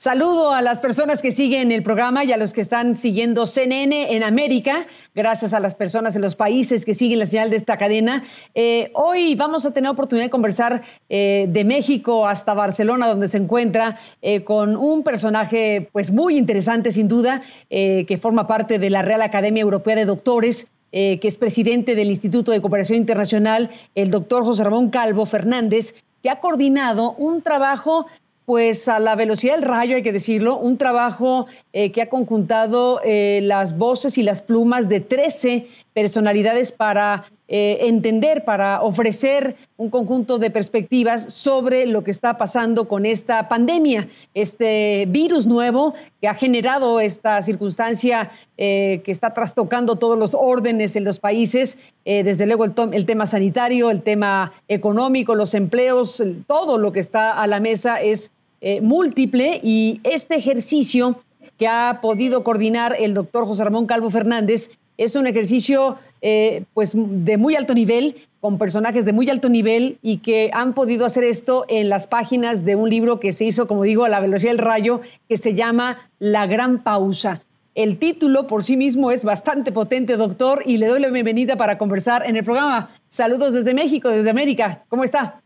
Saludo a las personas que siguen el programa y a los que están siguiendo CNN en América, gracias a las personas en los países que siguen la señal de esta cadena. Hoy vamos a tener oportunidad de conversar de México hasta Barcelona, donde se encuentra, con un personaje pues muy interesante sin duda, que forma parte de la Real Academia Europea de Doctores, que es presidente del Instituto de Cooperación Internacional, el doctor José Ramón Calvo Fernández, que ha coordinado un trabajo pues a la velocidad del rayo, hay que decirlo, un trabajo que ha conjuntado las voces y las plumas de 13 personalidades para entender, para ofrecer un conjunto de perspectivas sobre lo que está pasando con esta pandemia, este virus nuevo que ha generado esta circunstancia que está trastocando todos los órdenes en los países, desde luego el tema sanitario, el tema económico, los empleos, todo lo que está a la mesa es múltiple, y este ejercicio que ha podido coordinar el doctor José Ramón Calvo Fernández es un ejercicio pues de muy alto nivel, con personajes de muy alto nivel, y que han podido hacer esto en las páginas de un libro que se hizo, como digo, a la velocidad del rayo, que se llama La Gran Pausa. El título por sí mismo es bastante potente, doctor, y le doy la bienvenida para conversar en el programa. Saludos desde México, desde América. ¿Cómo está?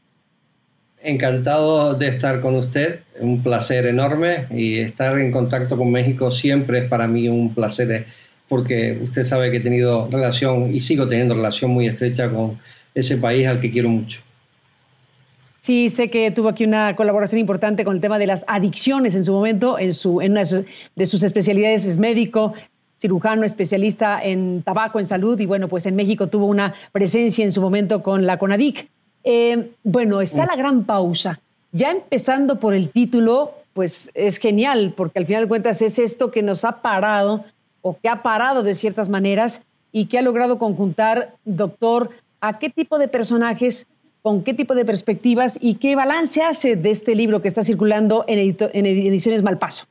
Encantado de estar con usted, un placer enorme, y estar en contacto con México siempre es para mí un placer, porque usted sabe que he tenido relación y sigo teniendo relación muy estrecha con ese país al que quiero mucho. Sí, sé que tuvo aquí una colaboración importante con el tema de las adicciones en su momento, en una de sus especialidades es médico, cirujano, especialista en tabaco, en salud, y bueno, pues en México tuvo una presencia en su momento con la CONADIC. Bueno, está La Gran Pausa. Ya empezando por el título, pues es genial, porque al final de cuentas es esto que nos ha parado, o que ha parado de ciertas maneras, y que ha logrado conjuntar, doctor, a qué tipo de personajes, con qué tipo de perspectivas, y qué balance hace de este libro que está circulando en Ediciones Malpaso.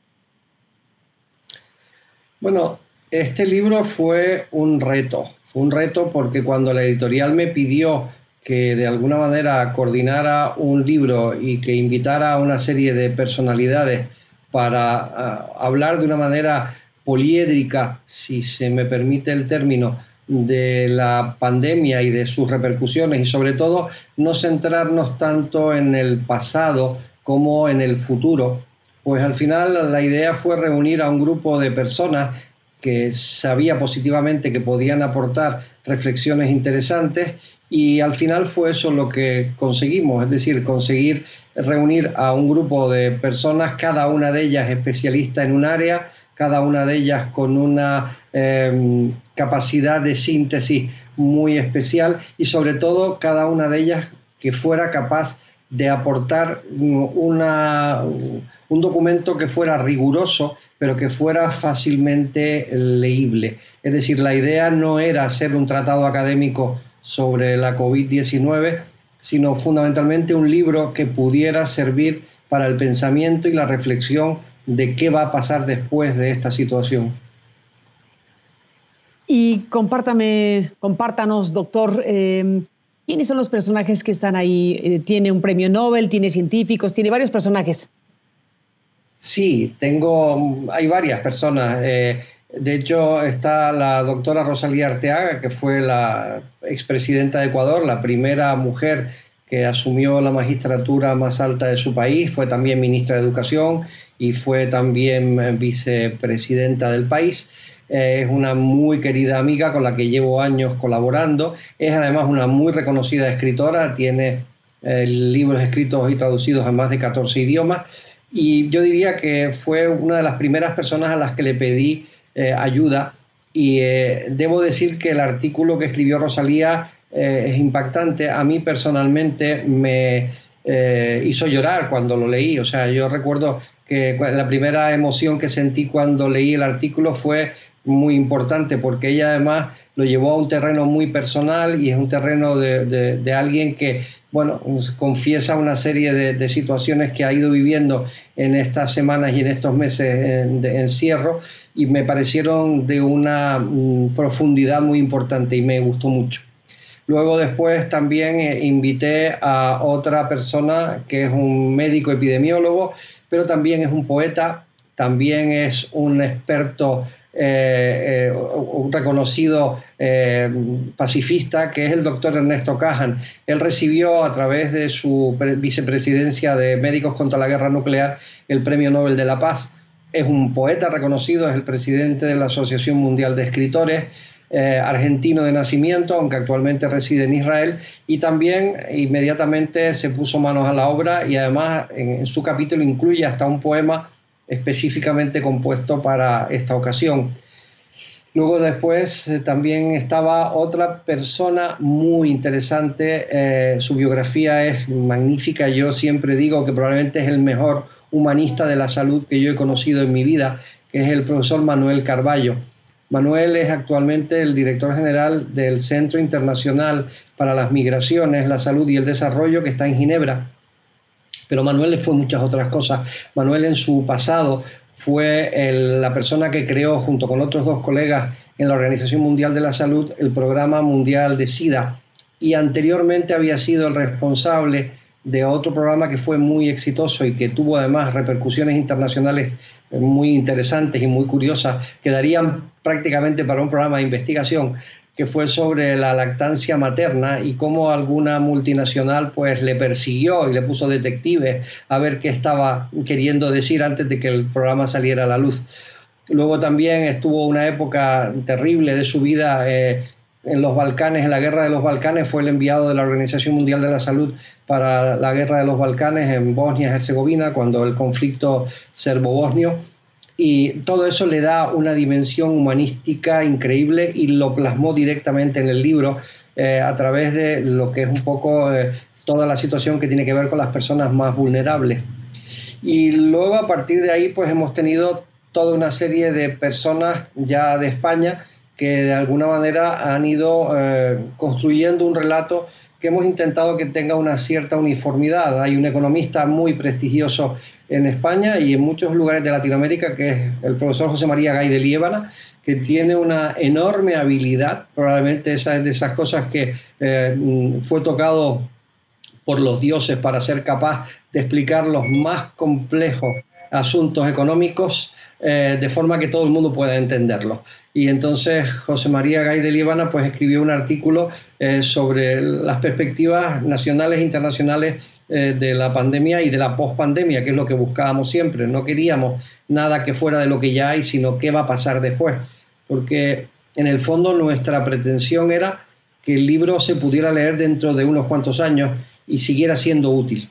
Bueno, este libro fue un reto porque cuando la editorial me pidió que de alguna manera coordinara un libro y que invitara a una serie de personalidades para hablar de una manera poliédrica, si se me permite el término, de la pandemia y de sus repercusiones, y sobre todo no centrarnos tanto en el pasado como en el futuro, pues al final la idea fue reunir a un grupo de personas que sabía positivamente que podían aportar reflexiones interesantes, y al final fue eso lo que conseguimos, es decir, conseguir reunir a un grupo de personas, cada una de ellas especialista en un área, cada una de ellas con una capacidad de síntesis muy especial, y sobre todo cada una de ellas que fuera capaz de aportar un documento que fuera riguroso, pero que fuera fácilmente leíble. Es decir, la idea no era hacer un tratado académico sobre la COVID-19, sino fundamentalmente un libro que pudiera servir para el pensamiento y la reflexión de qué va a pasar después de esta situación. Y compártanos, doctor, ¿quiénes son los personajes que están ahí? ¿Tiene un premio Nobel? ¿Tiene científicos? ¿Tiene varios personajes? Sí, hay varias personas. De hecho, está la doctora Rosalía Arteaga, que fue la expresidenta de Ecuador, la primera mujer que asumió la magistratura más alta de su país, fue también ministra de Educación y fue también vicepresidenta del país. Es una muy querida amiga con la que llevo años colaborando. Es además una muy reconocida escritora, tiene libros escritos y traducidos a más de 14 idiomas, y yo diría que fue una de las primeras personas a las que le pedí ayuda, y debo decir que el artículo que escribió Rosalía es impactante. A mí personalmente me hizo llorar cuando lo leí. O sea, yo recuerdo que la primera emoción que sentí cuando leí el artículo fue muy importante, porque ella además lo llevó a un terreno muy personal, y es un terreno de alguien que, bueno, confiesa una serie de situaciones que ha ido viviendo en estas semanas y en estos meses de encierro, y me parecieron de una profundidad muy importante y me gustó mucho. Luego después también invité a otra persona que es un médico epidemiólogo, pero también es un poeta, también es un experto, un reconocido pacifista, que es el doctor Ernesto Cajan. Él recibió a través de su vicepresidencia de Médicos contra la Guerra Nuclear el Premio Nobel de la Paz. Es un poeta reconocido, es el presidente de la Asociación Mundial de Escritores, argentino de nacimiento, aunque actualmente reside en Israel, y también inmediatamente se puso manos a la obra y además en su capítulo incluye hasta un poema específicamente compuesto para esta ocasión. Luego después también estaba otra persona muy interesante, su biografía es magnífica, yo siempre digo que probablemente es el mejor humanista de la salud que yo he conocido en mi vida, que es el profesor Manuel Carballo. Manuel es actualmente el director general del Centro Internacional para las Migraciones, la Salud y el Desarrollo, que está en Ginebra. Pero Manuel fue muchas otras cosas. Manuel en su pasado fue la persona que creó, junto con otros dos colegas en la Organización Mundial de la Salud, el Programa Mundial de SIDA. Y anteriormente había sido el responsable de otro programa que fue muy exitoso y que tuvo además repercusiones internacionales muy interesantes y muy curiosas, que darían prácticamente para un programa de investigación, que fue sobre la lactancia materna y cómo alguna multinacional pues le persiguió y le puso detectives a ver qué estaba queriendo decir antes de que el programa saliera a la luz. Luego también estuvo una época terrible de su vida en los Balcanes, en la guerra de los Balcanes, fue el enviado de la Organización Mundial de la Salud para la guerra de los Balcanes en Bosnia y Herzegovina, cuando el conflicto serbo-bosnio, y todo eso le da una dimensión humanística increíble y lo plasmó directamente en el libro a través de lo que es un poco toda la situación que tiene que ver con las personas más vulnerables. Y luego a partir de ahí pues hemos tenido toda una serie de personas ya de España que de alguna manera han ido construyendo un relato que hemos intentado que tenga una cierta uniformidad. Hay un economista muy prestigioso en España y en muchos lugares de Latinoamérica, que es el profesor José María Gay de Liébana, que tiene una enorme habilidad, probablemente esa es de esas cosas que fue tocado por los dioses para ser capaz de explicar los más complejos asuntos económicos de forma que todo el mundo pueda entenderlo. Y entonces José María Gay de Liébana pues escribió un artículo sobre las perspectivas nacionales e internacionales de la pandemia y de la pospandemia, que es lo que buscábamos siempre. No queríamos nada que fuera de lo que ya hay, sino qué va a pasar después. Porque en el fondo nuestra pretensión era que el libro se pudiera leer dentro de unos cuantos años y siguiera siendo útil.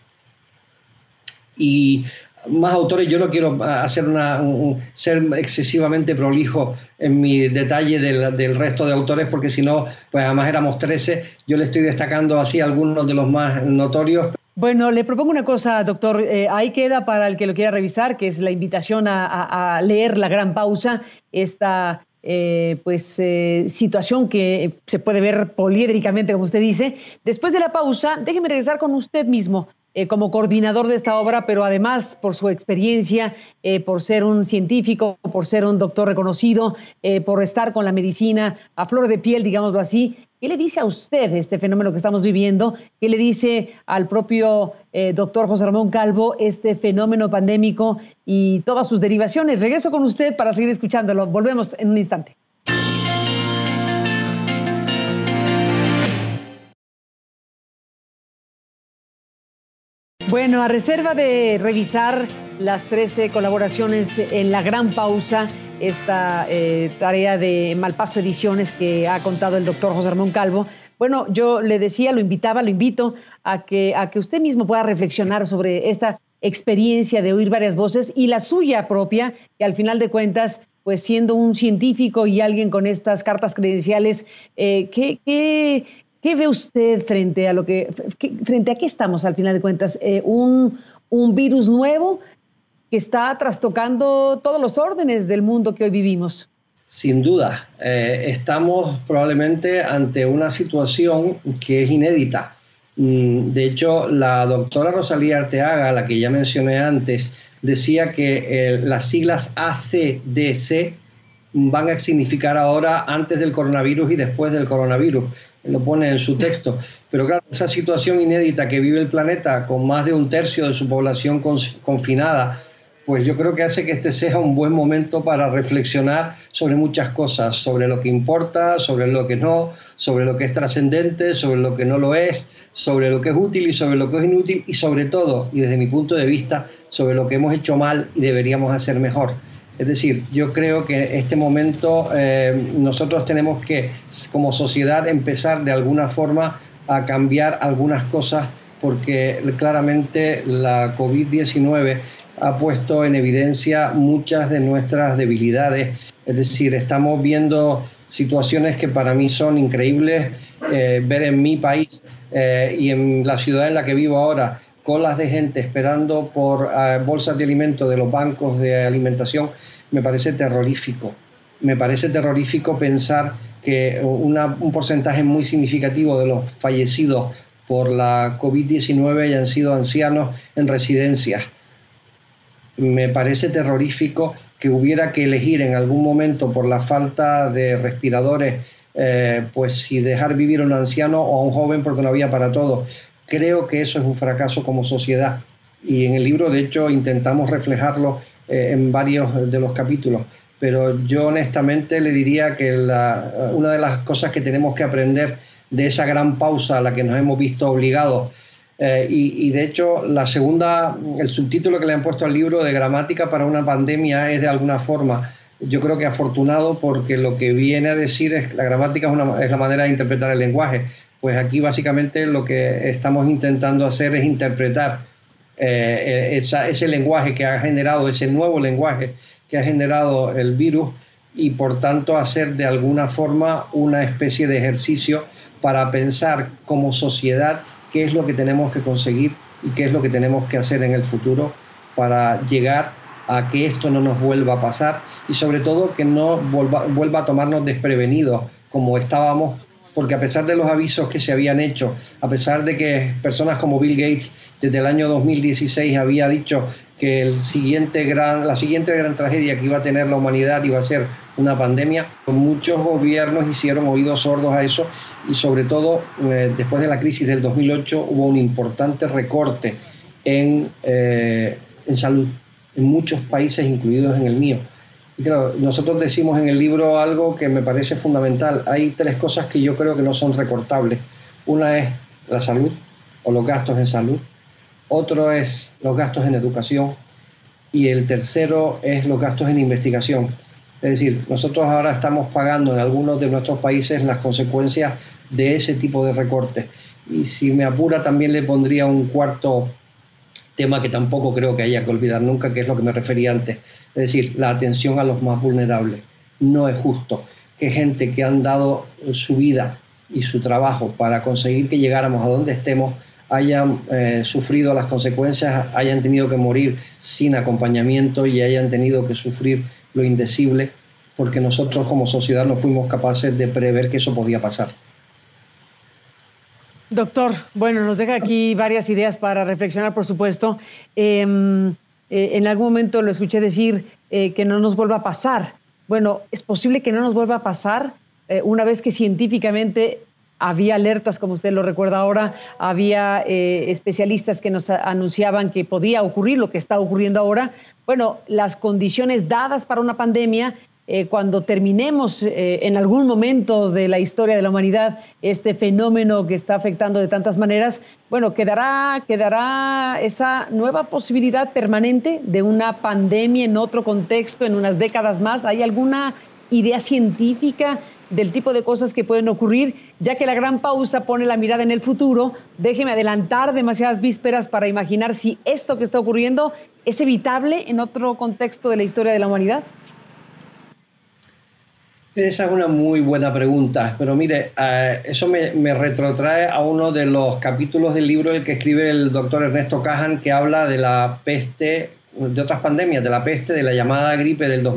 Y más autores, yo no quiero hacer ser excesivamente prolijo en mi detalle del resto de autores, porque si no, pues además éramos 13, yo le estoy destacando así algunos de los más notorios. Bueno, le propongo una cosa, doctor, ahí queda para el que lo quiera revisar, que es la invitación a leer La Gran Pausa, esta situación que se puede ver poliédricamente, como usted dice. Después de la pausa, déjeme regresar con usted mismo, como coordinador de esta obra, pero además por su experiencia, por ser un científico, por ser un doctor reconocido, por estar con la medicina a flor de piel, digámoslo así. ¿Qué le dice a usted este fenómeno que estamos viviendo? ¿Qué le dice al propio doctor José Ramón Calvo este fenómeno pandémico y todas sus derivaciones? Regreso con usted para seguir escuchándolo. Volvemos en un instante. Bueno, a reserva de revisar las 13 colaboraciones en La Gran Pausa, esta tarea de Malpaso Ediciones que ha contado el doctor José Ramón Calvo, bueno, yo le decía, lo invito a que usted mismo pueda reflexionar sobre esta experiencia de oír varias voces y la suya propia, que al final de cuentas, pues siendo un científico y alguien con estas cartas credenciales, ¿qué ve usted frente a qué estamos al final de cuentas? Un virus nuevo que está trastocando todos los órdenes del mundo que hoy vivimos. Sin duda, estamos probablemente ante una situación que es inédita. De hecho, la doctora Rosalía Arteaga, la que ya mencioné antes, decía que las siglas ACDC van a significar ahora antes del coronavirus y después del coronavirus. lo pone en su texto. Pero claro, esa situación inédita que vive el planeta con más de 1/3 de su población confinada, pues yo creo que hace que este sea un buen momento para reflexionar sobre muchas cosas, sobre lo que importa, sobre lo que no, sobre lo que es trascendente, sobre lo que no lo es, sobre lo que es útil y sobre lo que es inútil y sobre todo, y desde mi punto de vista, sobre lo que hemos hecho mal y deberíamos hacer mejor. Es decir, yo creo que en este momento nosotros tenemos que, como sociedad, empezar de alguna forma a cambiar algunas cosas porque claramente la COVID-19 ha puesto en evidencia muchas de nuestras debilidades. Es decir, estamos viendo situaciones que para mí son increíbles. Ver en mi país y en la ciudad en la que vivo ahora colas de gente esperando por bolsas de alimentos de los bancos de alimentación, me parece terrorífico. Me parece terrorífico pensar que un porcentaje muy significativo de los fallecidos por la COVID-19 hayan sido ancianos en residencias. Me parece terrorífico que hubiera que elegir en algún momento por la falta de respiradores, pues si dejar vivir a un anciano o a un joven porque no había para todos. Creo que eso es un fracaso como sociedad y en el libro de hecho intentamos reflejarlo en varios de los capítulos, pero yo honestamente le diría que una de las cosas que tenemos que aprender de esa gran pausa a la que nos hemos visto obligados, y de hecho el subtítulo que le han puesto al libro de Gramática para una pandemia es de alguna forma, yo creo que afortunado, porque lo que viene a decir es que la gramática es la manera de interpretar el lenguaje. Pues aquí básicamente lo que estamos intentando hacer es interpretar ese lenguaje que ha generado, ese nuevo lenguaje que ha generado el virus y por tanto hacer de alguna forma una especie de ejercicio para pensar como sociedad qué es lo que tenemos que conseguir y qué es lo que tenemos que hacer en el futuro para llegar a que esto no nos vuelva a pasar y sobre todo que no vuelva a tomarnos desprevenidos como estábamos, porque a pesar de los avisos que se habían hecho, a pesar de que personas como Bill Gates desde el año 2016 había dicho que la siguiente gran tragedia que iba a tener la humanidad iba a ser una pandemia, muchos gobiernos hicieron oídos sordos a eso y sobre todo después de la crisis del 2008 hubo un importante recorte en salud en muchos países, incluidos en el mío. Y claro, nosotros decimos en el libro algo que me parece fundamental. Hay 3 cosas que yo creo que no son recortables. Una es la salud o los gastos en salud. Otro es los gastos en educación. Y el tercero es los gastos en investigación. Es decir, nosotros ahora estamos pagando en algunos de nuestros países las consecuencias de ese tipo de recortes. Y si me apura también le pondría un cuarto tema que tampoco creo que haya que olvidar nunca, que es lo que me refería antes. Es decir, la atención a los más vulnerables. No es justo que gente que han dado su vida y su trabajo para conseguir que llegáramos a donde estemos hayan sufrido las consecuencias, hayan tenido que morir sin acompañamiento y hayan tenido que sufrir lo indecible, porque nosotros como sociedad no fuimos capaces de prever que eso podía pasar. Doctor, bueno, nos deja aquí varias ideas para reflexionar, por supuesto. En algún momento lo escuché decir que no nos vuelva a pasar. Bueno, ¿es posible que no nos vuelva a pasar una vez que científicamente había alertas, como usted lo recuerda ahora, había especialistas que nos anunciaban que podía ocurrir lo que está ocurriendo ahora? Bueno, las condiciones dadas para una pandemia, cuando terminemos en algún momento de la historia de la humanidad este fenómeno que está afectando de tantas maneras, bueno, quedará esa nueva posibilidad permanente de una pandemia en otro contexto, en unas décadas más. ¿Hay alguna idea científica del tipo de cosas que pueden ocurrir? Ya que la gran pausa pone la mirada en el futuro, déjeme adelantar demasiadas vísperas para imaginar si esto que está ocurriendo es evitable en otro contexto de la historia de la humanidad. Esa es una muy buena pregunta, pero mire, eso me retrotrae a uno de los capítulos del libro el que escribe el doctor Ernesto Cajan, que habla de la peste, de otras pandemias, de la peste, de la llamada gripe del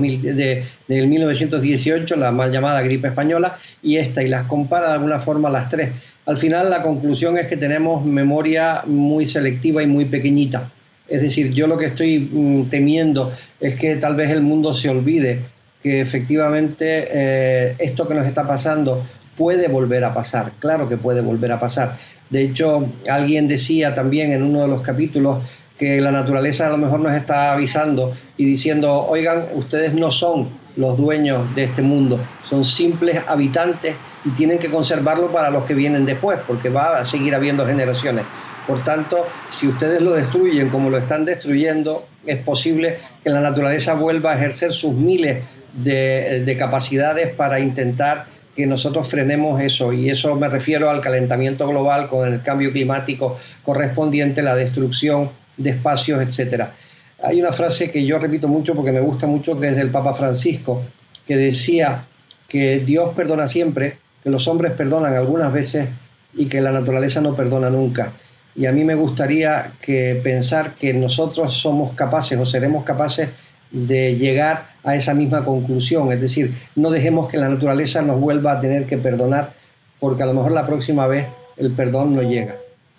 1918, la mal llamada gripe española, y las compara de alguna forma las 3. Al final la conclusión es que tenemos memoria muy selectiva y muy pequeñita. Es decir, yo lo que estoy temiendo es que tal vez el mundo se olvide que efectivamente esto que nos está pasando puede volver a pasar, claro que puede volver a pasar. De hecho, alguien decía también en uno de los capítulos que la naturaleza a lo mejor nos está avisando y diciendo, oigan, ustedes no son los dueños de este mundo, son simples habitantes y tienen que conservarlo para los que vienen después, porque va a seguir habiendo generaciones. Por tanto, si ustedes lo destruyen como lo están destruyendo, es posible que la naturaleza vuelva a ejercer sus miles de capacidades para intentar que nosotros frenemos eso, y eso me refiero al calentamiento global con el cambio climático correspondiente, la destrucción de espacios, etcétera. Hay una frase que yo repito mucho porque me gusta mucho, que es del Papa Francisco, que decía que Dios perdona siempre, que los hombres perdonan algunas veces y que la naturaleza no perdona nunca. Y a mí me gustaría pensar que nosotros somos capaces o seremos capaces de llegar a esa misma conclusión, es decir, no dejemos que la naturaleza nos vuelva a tener que perdonar, porque a lo mejor la próxima vez el perdón no llega.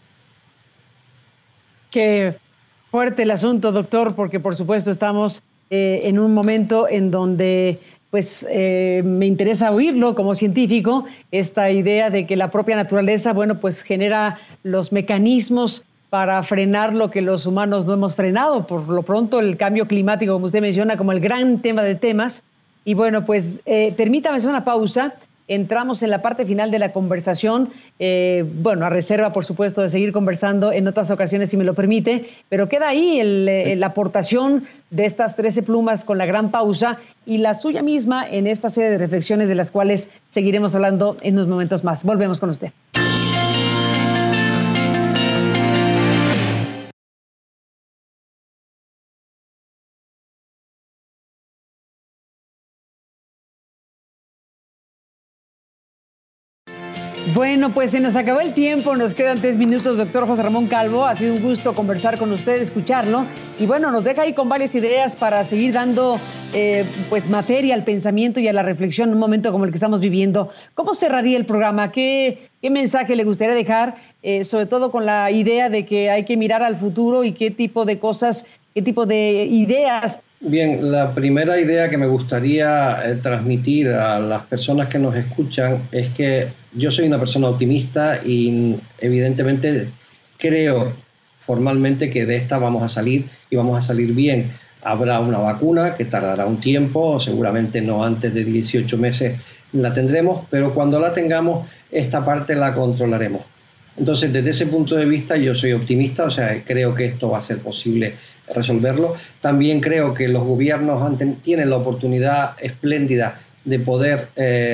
Qué fuerte el asunto, doctor, porque por supuesto estamos en un momento en donde pues me interesa oírlo como científico, esta idea de que la propia naturaleza, bueno, pues genera los mecanismos para frenar lo que los humanos no hemos frenado. Por lo pronto, el cambio climático, como usted menciona, como el gran tema de temas. Y bueno, pues permítame hacer una pausa. Entramos en la parte final de la conversación, bueno, a reserva, por supuesto, de seguir conversando en otras ocasiones, si me lo permite, pero queda ahí la aportación de estas 13 plumas con la gran pausa y la suya misma en esta serie de reflexiones de las cuales seguiremos hablando en unos momentos más. Volvemos con usted. Bueno, pues se nos acabó el tiempo, nos quedan 3 minutos, doctor José Ramón Calvo. Ha sido un gusto conversar con usted, escucharlo. Y bueno, nos deja ahí con varias ideas para seguir dando pues materia al pensamiento y a la reflexión en un momento como el que estamos viviendo. ¿Cómo cerraría el programa? ¿Qué mensaje le gustaría dejar? Sobre todo con la idea de que hay que mirar al futuro y qué tipo de cosas, qué tipo de ideas. Bien, la primera idea que me gustaría transmitir a las personas que nos escuchan es que yo soy una persona optimista y evidentemente creo formalmente que de esta vamos a salir y vamos a salir bien. Habrá una vacuna que tardará un tiempo, seguramente no antes de 18 meses la tendremos, pero cuando la tengamos, esta parte la controlaremos. Entonces, desde ese punto de vista, yo soy optimista, o sea, creo que esto va a ser posible resolverlo. También creo que los gobiernos tienen la oportunidad espléndida de poder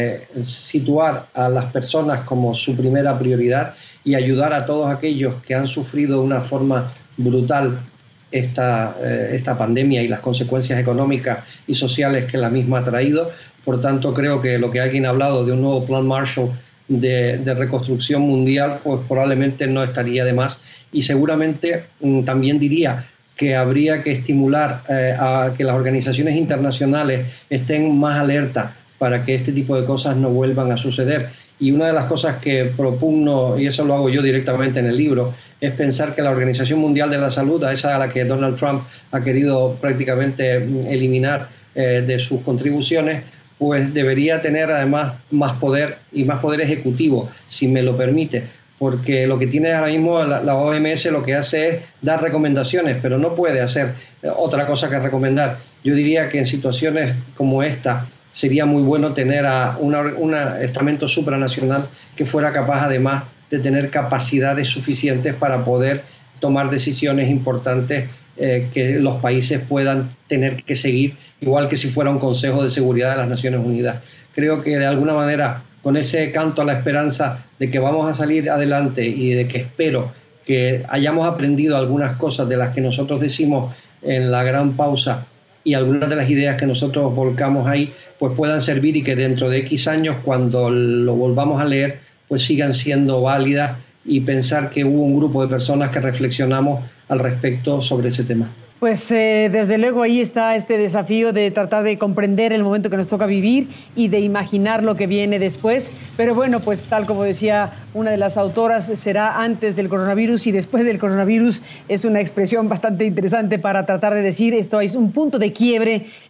situar a las personas como su primera prioridad y ayudar a todos aquellos que han sufrido de una forma brutal esta pandemia y las consecuencias económicas y sociales que la misma ha traído. Por tanto, creo que lo que alguien ha hablado de un nuevo plan Marshall de reconstrucción mundial, pues probablemente no estaría de más, y seguramente también diría que habría que estimular a que las organizaciones internacionales estén más alertas para que este tipo de cosas no vuelvan a suceder. Y una de las cosas que propugno, y eso lo hago yo directamente en el libro, es pensar que la Organización Mundial de la Salud, a esa a la que Donald Trump ha querido prácticamente eliminar de sus contribuciones, pues debería tener además más poder y más poder ejecutivo, si me lo permite, porque lo que tiene ahora mismo la OMS lo que hace es dar recomendaciones, pero no puede hacer otra cosa que recomendar. Yo diría que en situaciones como esta sería muy bueno tener a un estamento supranacional que fuera capaz además de tener capacidades suficientes para poder tomar decisiones importantes que los países puedan tener que seguir, igual que si fuera un Consejo de Seguridad de las Naciones Unidas. Creo que de alguna manera, con ese canto a la esperanza de que vamos a salir adelante y de que espero que hayamos aprendido algunas cosas de las que nosotros decimos en la gran pausa y algunas de las ideas que nosotros volcamos ahí, pues puedan servir y que dentro de X años, cuando lo volvamos a leer, pues sigan siendo válidas, y pensar que hubo un grupo de personas que reflexionamos al respecto sobre ese tema. Pues desde luego ahí está este desafío de tratar de comprender el momento que nos toca vivir y de imaginar lo que viene después. Pero bueno, pues tal como decía una de las autoras, será antes del coronavirus y después del coronavirus. Es una expresión bastante interesante para tratar de decir esto es un punto de quiebre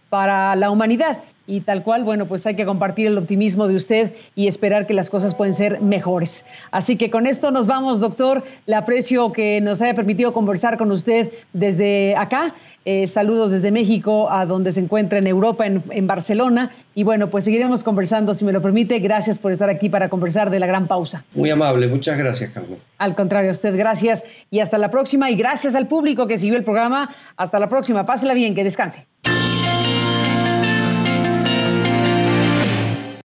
para la humanidad. Y tal cual, bueno, pues hay que compartir el optimismo de usted y esperar que las cosas pueden ser mejores. Así que con esto nos vamos, doctor. Le aprecio que nos haya permitido conversar con usted desde acá. Saludos desde México, a donde se encuentra en Europa, en Barcelona. Y bueno, pues seguiremos conversando, si me lo permite. Gracias por estar aquí para conversar de La Gran Pausa. Muy amable, muchas gracias, Carmen. Al contrario, a usted, gracias. Y hasta la próxima. Y gracias al público que siguió el programa. Hasta la próxima. Pásela bien, que descanse.